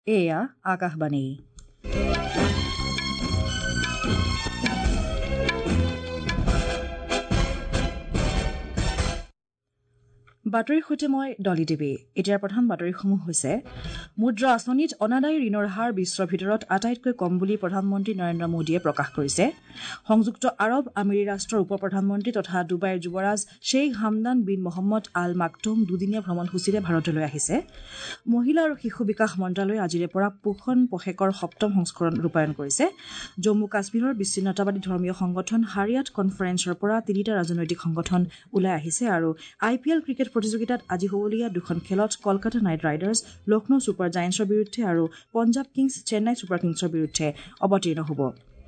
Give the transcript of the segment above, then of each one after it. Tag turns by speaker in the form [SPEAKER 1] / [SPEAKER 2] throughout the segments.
[SPEAKER 1] এয়া আকাশবাণী। বাতৰিৰ সৈতে মই ডলি দেৱী। এতিয়াৰ প্ৰধান বাতৰিসমূহ হৈছে মুদ্ৰা আঁচনিত অনাদায়ী ঋণৰ হাৰ বিশ্বৰ ভিতৰত আটাইতকৈ কম বুলি প্ৰধানমন্ত্ৰী নৰেন্দ্ৰ মোদীয়ে প্ৰকাশ কৰিছে। সংযুক্ত আৰৱ আমিৰি ৰাষ্ট্ৰৰ উপ প্ৰধানমন্ত্ৰী তথা ডুবাইৰ যুৱৰাজ Sheikh Hamdan bin Mohammed Al Maktoum দুদিনীয়া ভ্ৰমণসূচীৰে ভাৰতলৈ আহিছে। মহিলা আৰু শিশু বিকাশ মন্ত্ৰালয়ে আজিৰে পৰা পোষণ পষেকৰ 7ম সংস্কৰণ ৰূপায়ণ কৰিছে। জম্মু কাশ্মীৰৰ বিচ্ছিন্নতাবাদী ধৰ্মীয় সংগঠন হাৰিয়াট কনফাৰেন্সৰ পৰা 3টা ৰাজনৈতিক সংগঠন ওলাই আহিছে আৰু IPL ক্ৰিকেট প্ৰতিযোগিতাত আজি হ'বলগীয়া দুখন খেলত Kolkata Knight Riders Lucknow Super জায়েণ্টছৰ বিৰুদ্ধে আৰু পঞ্জাৱ কিংছ চেন্নাই ছুপাৰ কিংছৰ বিৰুদ্ধে অৱতীৰ্ণ হ'ব।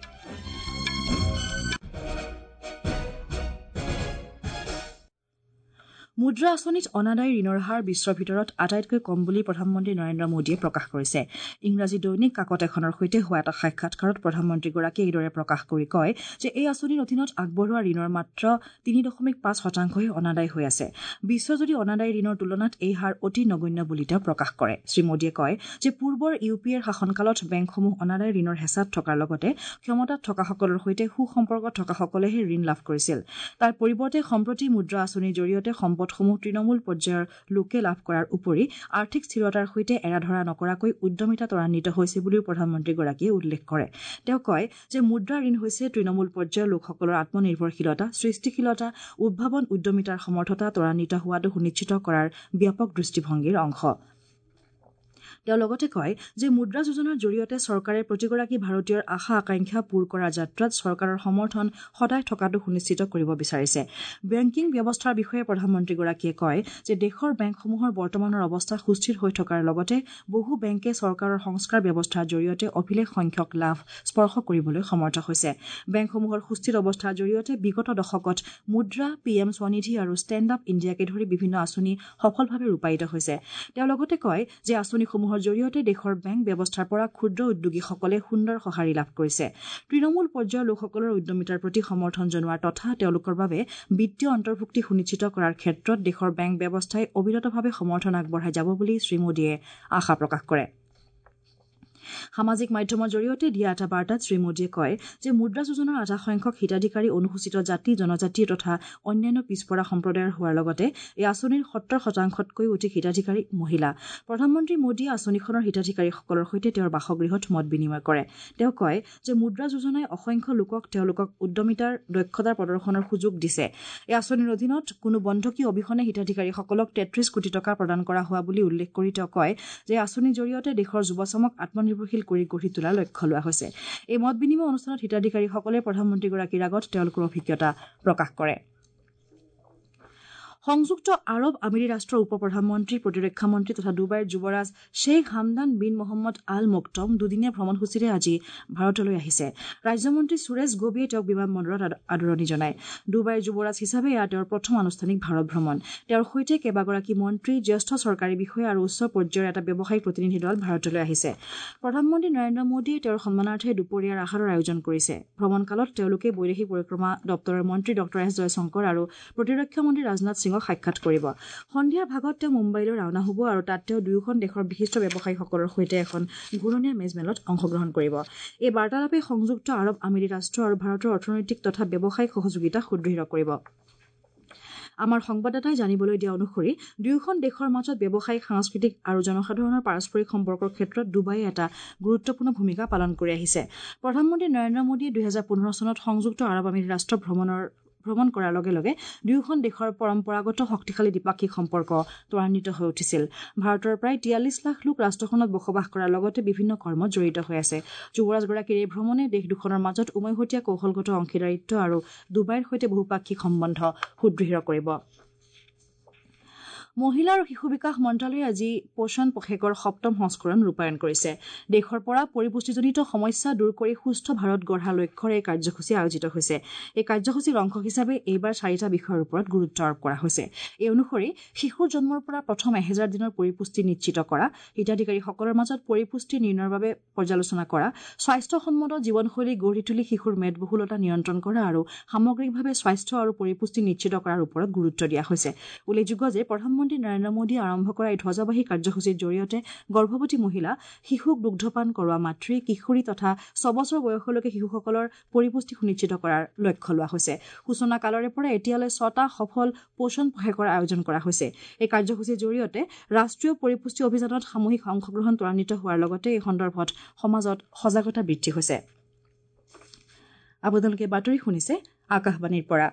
[SPEAKER 1] মুদ্ৰা আঁচনিত অনাদায়ী ঋণৰ হাৰ বিশ্বৰ ভিতৰত আটাইতকৈ কম বুলি প্ৰধানমন্ত্ৰী নৰেন্দ্ৰ মোদীয়ে প্ৰকাশ কৰিছে। ইংৰাজী দৈনিক কাকত এখনৰ সৈতে হোৱা এটা সাক্ষাৎকাৰত প্ৰধানমন্ত্ৰীগৰাকীয়ে এইদৰে প্ৰকাশ কৰি কয় যে এই আঁচনিৰ অধীনত আগবঢ়োৱা ঋণৰ মাত্ৰ 3.5% অনাদায়ী হৈ আছে। বিশ্বজুৰি অনাদায়ী ঋণৰ তুলনাত এই হাৰ অতি নগণ্য বুলি তেওঁ প্ৰকাশ কৰে। শ্ৰীমোদীয়ে কয় যে পূৰ্বৰ UPAৰ শাসনকালত বেংকসমূহ অনাদায়ী ঋণৰ হেঁচাত থকাৰ লগতে ক্ষমতাত থকাসকলৰ সৈতে সুসম্পৰ্ক থকাসকলেহে ঋণ লাভ কৰিছিল। তাৰ পৰিৱৰ্তে সম্প্ৰতি মুদ্ৰা আঁচনিৰ জৰিয়তে সম্পদসমূহ তৃণমূল পৰ্যায়ৰ লোকে লাভ কৰাৰ উপৰি আৰ্থিক স্থিৰতাৰ সৈতে এৰাধৰা নকৰাকৈ উদ্যমিতা ত্বৰান্বিত হৈছে বুলিও প্ৰধানমন্ত্ৰীগৰাকীয়ে উল্লেখ কৰে। তেওঁ কয় যে মুদ্ৰা ঋণ হৈছে তৃণমূল পৰ্যায়ৰ লোকসকলৰ আত্মনিৰ্ভৰশীলতা, সৃষ্টিশীলতা, উদ্ভাৱন উদ্যমিতাৰ সমৰ্থতা ত্বৰান্বিত হোৱাটো সুনিশ্চিত কৰাৰ ব্যাপক দৃষ্টিভংগীৰ অংশ। তেওঁ লগতে কয় যে মুদ্ৰা যোজনাৰ জৰিয়তে চৰকাৰে প্ৰতিগৰাকী ভাৰতীয়ৰ আশা আকাংক্ষা পূৰ কৰাৰ যাত্ৰাত চৰকাৰৰ সমৰ্থন সদায় থকাটো সুনিশ্চিত কৰিব বিচাৰিছে। বেংকিং ব্যৱস্থাৰ বিষয়ে প্ৰধানমন্ত্ৰীগৰাকীয়ে কয় যে দেশৰ বেংকসমূহৰ বৰ্তমানৰ অৱস্থা সুস্থিৰ হৈ থকাৰ লগতে বহু বেংকে চৰকাৰৰ সংস্কাৰ ব্যৱস্থাৰ জৰিয়তে অভিলেখ সংখ্যক লাভ স্পৰ্শ কৰিবলৈ সমৰ্থ হৈছে। বেংকসমূহৰ সুস্থিৰ অৱস্থাৰ জৰিয়তে বিগত দশকত মুদ্ৰা, PM স্বনিধি আৰু ষ্টেণ্ড আপ ইণ্ডিয়াকে ধৰি বিভিন্ন আঁচনি সফলভাৱে ৰূপায়িত হৈছে। তেওঁ লগতে কয় যে আঁচনিসমূহৰ জৰিয়তে দেশৰ বেংক ব্যৱস্থাৰ পৰা ক্ষুদ্ৰ উদ্যোগীসকলে সুন্দৰ সঁহাৰি লাভ কৰিছে। তৃণমূল পৰ্যায়ৰ লোকসকলৰ উদ্যমিতাৰ প্ৰতি সমৰ্থন জনোৱাৰ তথা তেওঁলোকৰ বাবে বিত্তীয় অন্তৰ্ভুক্তি সুনিশ্চিত কৰাৰ ক্ষেত্ৰত দেশৰ বেংক ব্যৱস্থাই অবিৰতভাৱে সমৰ্থন আগবঢ়াই যাব বুলি শ্ৰীমোদীয়ে আশা প্ৰকাশ কৰে। সামাজিক মাধ্যমৰ জৰিয়তে দিয়া এটা বাৰ্তাত শ্ৰীমোদীয়ে কয় যে মুদ্ৰা যোজনাৰ আধা সংখ্যক হিতাধিকাৰী অনুসূচিত জাতি, জনজাতি তথা অন্যান্য পিছপৰা সম্প্ৰদায়ৰ হোৱাৰ লগতে এই আঁচনিৰ 70%তকৈও অধিক হিতাধিকাৰী মহিলা। প্ৰধানমন্ত্ৰী মোদীয়ে আঁচনিখনৰ হিতাধিকাৰীসকলৰ সৈতে তেওঁৰ বাসগৃহত মত বিনিময় কৰে। তেওঁ কয় যে মুদ্ৰা যোজনাই অসংখ্য লোকক তেওঁলোকক উদ্যমিতাৰ দক্ষতাৰ প্ৰদৰ্শনৰ সুযোগ দিছে। এই আঁচনিৰ অধীনত কোনো বন্ধকী অবিহনে হিতাধিকাৰীসকলক 33 কোটি টকা প্ৰদান কৰা হোৱা বুলি উল্লেখ কৰি তেওঁ কয় যে আঁচনিৰ জৰিয়তে দেশৰ যুৱচামক আত্মনিৰ্ভৰশীল কৰি গঢ়ি তোলাৰ লক্ষ্য লোৱা হৈছে। এই মত বিনিময় অনুষ্ঠানত হিতাধিকাৰীসকলে প্ৰধানমন্ত্ৰীগৰাকীৰ আগত তেওঁলোকৰ অভিজ্ঞতা প্ৰকাশ কৰে। সংযুক্ত আৰৱ আমিৰি ৰাষ্ট্ৰৰ উপ প্ৰধানমন্ত্ৰী, প্ৰতিৰক্ষা মন্ত্ৰী তথা ডুবাইৰ যুৱৰাজ Sheikh Hamdan bin Mohammed Al Maktoum দুদিনীয়া ভ্ৰমণসূচীৰে আজি ভাৰতলৈ আহিছে। ৰাজ্যমন্ত্ৰী সুৰেশ গোবিয়ে তেওঁক বিমানবন্দৰত আদৰণি জনায়। ডুবাইৰ যুৱৰাজ হিচাপে এয়া তেওঁৰ প্ৰথম আনুষ্ঠানিক ভাৰত ভ্ৰমণ। তেওঁৰ সৈতে কেইবাগৰাকী মন্ত্ৰী, জ্যেষ্ঠ চৰকাৰী বিষয়া আৰু উচ্চ পৰ্যায়ৰ এটা ব্যৱসায়িক প্ৰতিনিধি দল ভাৰতলৈ আহিছে। প্ৰধানমন্ত্ৰী নৰেন্দ্ৰ মোদীয়ে তেওঁৰ সন্মানাৰ্থে দুপৰীয়াৰ আহাৰৰ আয়োজন কৰিছে। ভ্ৰমণকালত তেওঁলোকে বৈদেশিক পৰিক্ৰমা দপ্তৰৰ মন্ত্ৰী ডক্টৰ এছ জয়শংকৰ আৰু প্ৰতিৰক্ষা মন্ত্ৰী ৰাজনাথ সিঙক সাক্ষাৎ কৰিব। সন্ধিয়াৰ ভাগত তেওঁ মুম্বাইলৈ ৰাওনা হ'ব আৰু তাত তেওঁ দুয়োখন দেশৰ বিশিষ্ট ব্যৱসায়ীসকলৰ সৈতে এখন ঘূৰণীয়া মেজমেলত অংশগ্ৰহণ কৰিব। এই বাৰ্তালাপে সংযুক্ত আৰৱ আমিৰি ৰাষ্ট্ৰ আৰু ভাৰতৰ অৰ্থনৈতিক তথা ব্যৱসায়িক সহযোগিতা সুদৃঢ় কৰিব। আমাৰ সংবাদদাতাই জানিবলৈ দিয়া অনুসৰি দুয়োখন দেশৰ মাজত ব্যৱসায়িক, সাংস্কৃতিক আৰু জনসাধাৰণৰ পাৰস্পৰিক সম্পৰ্কৰ ক্ষেত্ৰত ডুবাইয়ে এটা গুৰুত্বপূৰ্ণ ভূমিকা পালন কৰি আহিছে। প্ৰধানমন্ত্ৰী নৰেন্দ্ৰ মোদীয়ে 2015 চনত সংযুক্ত আৰৱ আমিৰি ৰাষ্ট্ৰ ভ্ৰমণ কৰাৰ লগে লগে দুয়োখন দেশৰ পৰম্পৰাগত শক্তিশালী দ্বিপাক্ষিক সম্পৰ্ক ত্বৰান্বিত হৈ উঠিছিল। ভাৰতৰ প্ৰায় 43 লাখ লোক ৰাষ্ট্ৰখনত বসবাস কৰাৰ লগতে বিভিন্ন কৰ্মত জড়িত হৈ আছে। যুৱৰাজগৰাকীৰ এই ভ্ৰমণে দেশ দুখনৰ মাজত উমৈহতীয়া কৌশলগত অংশীদাৰিত্ব আৰু ডুবাইৰ সৈতে বহুপাক্ষিক সম্বন্ধ সুদৃঢ় কৰিব। মহিলা আৰু শিশু বিকাশ মন্ত্ৰালয়ে আজি পোষণ পষেকৰ 7ম সংস্কৰণ ৰূপায়ণ কৰিছে। দেশৰ পৰা পৰিপুষ্টিজনিত সমস্যা দূৰ কৰি সুস্থ ভাৰত গঢ়াৰ লক্ষ্যৰে এই কাৰ্যসূচী আয়োজিত হৈছে। এই কাৰ্যসূচীৰ অংশ হিচাপে এইবাৰ 4টা বিষয়ৰ ওপৰত গুৰুত্ব আৰোপ কৰা হৈছে। এই অনুসৰি শিশুৰ জন্মৰ পৰা প্ৰথম 1000 দিনৰ পৰিপুষ্টি নিশ্চিত কৰা, হিতাধিকাৰীসকলৰ মাজত পৰিপুষ্টি নিৰ্ণয়ৰ বাবে পৰ্যালোচনা কৰা, স্বাস্থ্যসন্মত জীৱনশৈলী গঢ়ি তুলি শিশুৰ মেদবহুলতা নিয়ন্ত্ৰণ কৰা আৰু সামগ্ৰিকভাৱে স্বাস্থ্য আৰু পৰিপুষ্টি নিশ্চিত কৰাৰ ওপৰত গুৰুত্ব দিয়া হৈছে। উল্লেখযোগ্য যে প্ৰধানমন্ত্ৰী প্ৰধানমন্ত্ৰী নৰেন্দ্ৰ মোদীয়ে আৰম্ভ কৰা এই ধ্বজাবাহী কাৰ্যসূচীৰ জৰিয়তে গৰ্ভৱতী মহিলা, শিশুক দুগ্ধপান কৰোৱা মাতৃ, কিশোৰী তথা 6 বছৰ বয়সলৈকে শিশুসকলৰ পৰিপুষ্টি সুনিশ্চিত কৰাৰ লক্ষ্য লোৱা হৈছে। সূচনা কালৰে পৰা এতিয়ালৈ 6টা সফল পোষণ পষেকৰ আয়োজন কৰা হৈছে। এই কাৰ্যসূচীৰ জৰিয়তে ৰাষ্ট্ৰীয় পৰিপুষ্টি অভিযানত সামূহিক অংশগ্ৰহণ ত্বৰান্বিত হোৱাৰ লগতে এই সন্দৰ্ভত সমাজত সজাগতা বৃদ্ধি হৈছে। আপোনালোকে বাতৰি শুনিছে আকাশবাণীৰ পৰা।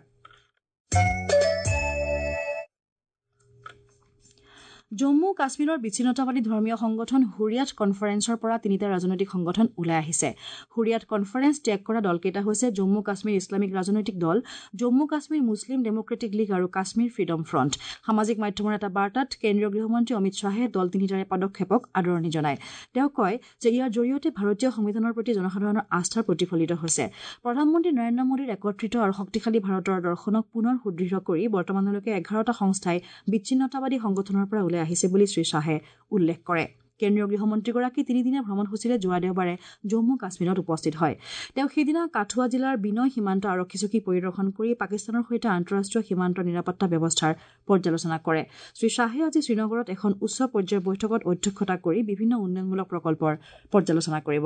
[SPEAKER 1] জম্মু কাশ্মীৰৰ বিচ্ছিন্নতাবাদী ধৰ্মীয় সংগঠন হুৰিয়াট কনফাৰেন্সৰ পৰা 3টা ৰাজনৈতিক সংগঠন ওলাই আহিছে। হুৰিয়াট কনফাৰেন্স ত্যাগ কৰা দলকেইটা হৈছে জম্মু কাশ্মীৰ ইছলামিক ৰাজনৈতিক দল, Jammu Kashmir Muslim Democratic League আৰু কাশ্মীৰ ফ্ৰিডম ফ্ৰণ্ট। সামাজিক মাধ্যমৰ এটা বাৰ্তাত কেন্দ্ৰীয় গৃহমন্ত্ৰী অমিত শ্বাহে দল তিনিটাৰে পদক্ষেপক আদৰণি জনায়। তেওঁ কয় যে ইয়াৰ জৰিয়তে ভাৰতীয় সংবিধানৰ প্ৰতি জনসাধাৰণৰ আস্থাৰ প্ৰতিফলিত হৈছে। প্ৰধানমন্ত্ৰী নৰেন্দ্ৰ মোদীৰ একত্ৰিত আৰু শক্তিশালী ভাৰতৰ দৰ্শনক পুনৰ সুদৃঢ় কৰি বৰ্তমানলৈকে 11টা সংস্থাই বিচ্ছিন্নতাবাদী সংগঠনৰ পৰা ওলাই আহিছে বুলি শ্ৰীশ্বাহে উল্লেখ কৰে। কেন্দ্ৰীয় গৃহমন্ত্ৰীগৰাকী 3দিনীয়া ভ্ৰমণসূচীৰে যোৱা দেওবাৰে জম্মু কাশ্মীৰত উপস্থিত হয়। তেওঁ সেইদিনা কাঠুৱা জিলাৰ বিনয় সীমান্ত আৰক্ষী চকী পৰিদৰ্শন কৰি পাকিস্তানৰ সৈতে আন্তঃৰাষ্ট্ৰীয় সীমান্তৰ নিৰাপত্তা ব্যৱস্থাৰ পৰ্যালোচনা কৰে। শ্ৰীশ্বাহে আজি শ্ৰীনগৰত এখন উচ্চ পৰ্যায়ৰ বৈঠকত অধ্যক্ষতা কৰি বিভিন্ন উন্নয়নমূলক প্ৰকল্পৰ পৰ্যালোচনা কৰিব।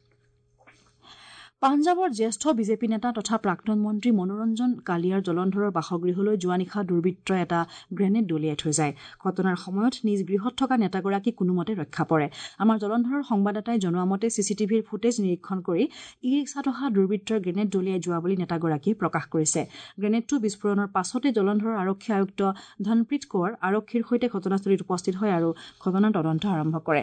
[SPEAKER 1] পাঞ্জাৱৰ জ্যেষ্ঠ বিজেপি নেতা তথা প্ৰাক্তন মন্ত্ৰী মনোৰঞ্জন কালিয়াৰ জলন্ধৰৰ বাসগৃহলৈ যোৱা নিশা দুৰ্বৃত্তই এটা গ্ৰেনেড দলিয়াই থৈ যায়। ঘটনাৰ সময়ত নিজ গৃহত থকা নেতাগৰাকী কোনোমতে ৰক্ষা পৰে। আমাৰ জলন্ধৰৰ সংবাদদাতাই জনোৱা মতে চিচিটিভিৰ ফুটেজ নিৰীক্ষণ কৰি ই-ৰিক্সাত অহা দুৰ্বৃত্তৰ গ্ৰেনেড দলিয়াই যোৱা বুলি নেতাগৰাকীয়ে প্ৰকাশ কৰিছে। গ্ৰেনেডটো বিস্ফোৰণৰ পাছতে জলন্ধৰৰ আৰক্ষী আয়ুক্ত ধনপ্ৰীত কৌৰ আৰক্ষীৰ সৈতে ঘটনাস্থলীত উপস্থিত হয় আৰু ঘটনাৰ তদন্ত আৰম্ভ কৰে।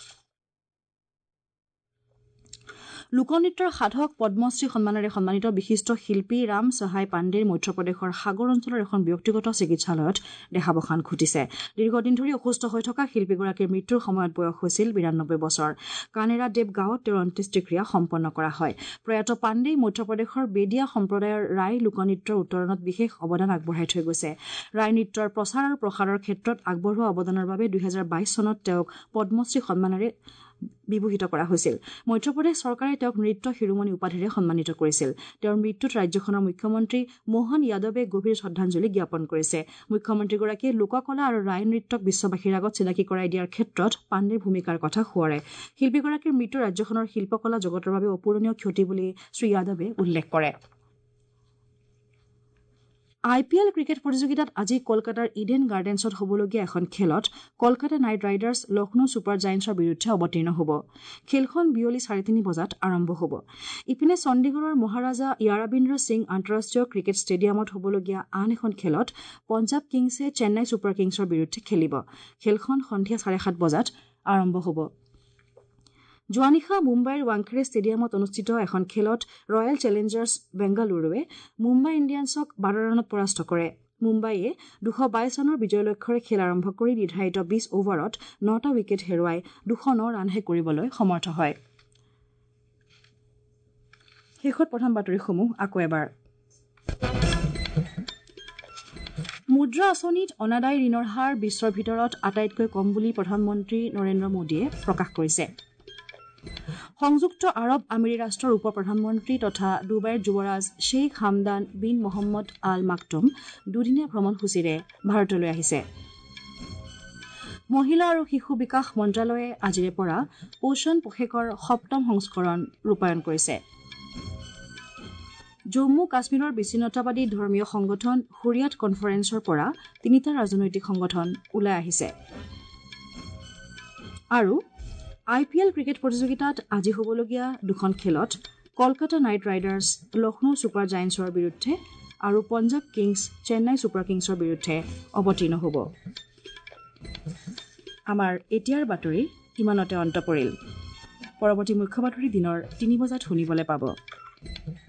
[SPEAKER 1] লোকনৃত্যৰ সাধক পদ্মশ্ৰী সন্মানেৰে সন্মানিত বিশিষ্ট শিল্পী ৰাম সহায় পাণ্ডেৰ মধ্যপ্ৰদেশৰ সাগৰ অঞ্চলৰ এখন ব্যক্তিগত চিকিৎসালয়ত দেহাৱসান ঘটিছে। দীৰ্ঘদিন ধৰি অসুস্থ হৈ থকা শিল্পীগৰাকীৰ মৃত্যুৰ সময়ত বয়স হৈছিল 92 বছৰ। কানেৰা দেৱ গাঁৱত তেওঁৰ অন্ত্যেষ্টিক্ৰিয়া সম্পন্ন কৰা হয়। প্ৰয়াত পাণ্ডেই মধ্যপ্ৰদেশৰ বেদিয়া সম্প্ৰদায়ৰ ৰাই লোকনৃত্যৰ উত্তৰণত বিশেষ অৱদান আগবঢ়াই থৈ গৈছে। ৰাই নৃত্যৰ প্ৰচাৰ আৰু প্ৰসাৰৰ ক্ষেত্ৰত আগবঢ়োৱা অৱদানৰ বাবে 2022 চনত তেওঁক পদ্মশ্ৰী সন্মানেৰে বিভূষিত কৰা হৈছিল। মধ্যপ্ৰদেশ চৰকাৰে তেওঁক নৃত্য শিৰোমণি উপাধিৰে সন্মানিত কৰিছিল। তেওঁৰ মৃত্যুত ৰাজ্যখনৰ মুখ্যমন্ত্ৰী মোহন যাদৱে গভীৰ শ্ৰদ্ধাঞ্জলি জ্ঞাপন কৰিছে। মুখ্যমন্ত্ৰীগৰাকীয়ে লোককলা আৰু ৰাই নৃত্যক বিশ্ববাসীৰ আগত চিনাকি কৰাই দিয়াৰ ক্ষেত্ৰত পাণ্ডেৰ ভূমিকাৰ কথা সোঁৱৰে। শিল্পীগৰাকীৰ মৃত্যু ৰাজ্যখনৰ শিল্পকলা জগতৰ বাবে অপূৰণীয় ক্ষতি বুলি শ্ৰীযাদৱে উল্লেখ কৰে। IPL ক্ৰিকেট প্ৰতিযোগিতাত আজি কলকাতাৰ ইডেন গাৰ্ডেন্সত হ'বলগীয়া এখন খেলত Kolkata Knight Riders Lucknow Super জায়েণ্টছৰ বিৰুদ্ধে অৱতীৰ্ণ হ'ব। খেলখন বিয়লি 3:30 বজাত আৰম্ভ হ'ব। ইপিনে চণ্ডীগড়ৰ মহাৰাজা য়াৰাবিন্দ্ৰ সিং আন্তঃৰাষ্ট্ৰীয় ক্ৰিকেট ষ্টেডিয়ামত হ'বলগীয়া আন এখন খেলত পঞ্জাৱ কিংছে চেন্নাই ছুপাৰ কিংছৰ বিৰুদ্ধে খেলিব। খেলখন সন্ধিয়া 7:30 বজাত আৰম্ভ হ'ব। যোৱা নিশা মুম্বাইৰ ৱাংখেড়ে ষ্টেডিয়ামত অনুষ্ঠিত এখন খেলত ৰয়েল চেলেঞ্জাৰ্ছ বেংগালুৰুৱে মুম্বাই ইণ্ডিয়ানছক 12 ৰানত পৰাস্ত কৰে। মুম্বাইয়ে 222 ৰানৰ বিজয় লক্ষ্যৰে খেল আৰম্ভ কৰি নিৰ্ধাৰিত 20 অভাৰত 9টা উইকেট হেৰুৱাই 209 ৰানহে কৰিবলৈ সমৰ্থ হয়। শেষত প্ৰধান বাতৰিসমূহ আকৌ এবাৰ। মুদ্ৰা আঁচনিত অনাদায় ঋণৰ হাৰ বিশ্বৰ ভিতৰত আটাইতকৈ কম বুলি প্ৰধানমন্ত্ৰী নৰেন্দ্ৰ মোদীয়ে প্ৰকাশ কৰিছে। সংযুক্ত আৰৱ আমিৰি ৰাষ্ট্ৰৰ উপ প্ৰধানমন্ত্ৰী তথা ডুবাইৰ যুৱৰাজ Sheikh Hamdan bin Mohammed Al Maktoum দুদিনীয়া ভ্ৰমণসূচীৰে ভাৰতলৈ আহিছে। মহিলা আৰু শিশু বিকাশ মন্ত্ৰালয়ে আজিৰে পৰা পোষণ পষেকৰ 7ম সংস্কৰণ ৰূপায়ণ কৰিছে। জম্মু কাশ্মীৰৰ বিচ্ছিন্নতাবাদী ধৰ্মীয় সংগঠন হুৰিয়াট কনফাৰেন্সৰ পৰা 3টা ৰাজনৈতিক সংগঠন ওলাই আহিছে। আৰু IPL ক্ৰিকেট প্ৰতিযোগিতাত আজি হ'বলগীয়া দুখন খেলত Kolkata Knight Riders Lucknow Super জায়েণ্টছৰ বিৰুদ্ধে আৰু পঞ্জাৱ কিংছ চেন্নাই ছুপাৰ কিংছৰ বিৰুদ্ধে অৱতীৰ্ণ হ'ব। আমাৰ এতিয়াৰ বাতৰি ইমানতে অন্ত পৰিল। পৰৱৰ্তী মুখ্য বাতৰি দিনৰ 3 বজাত শুনিবলৈ পাব।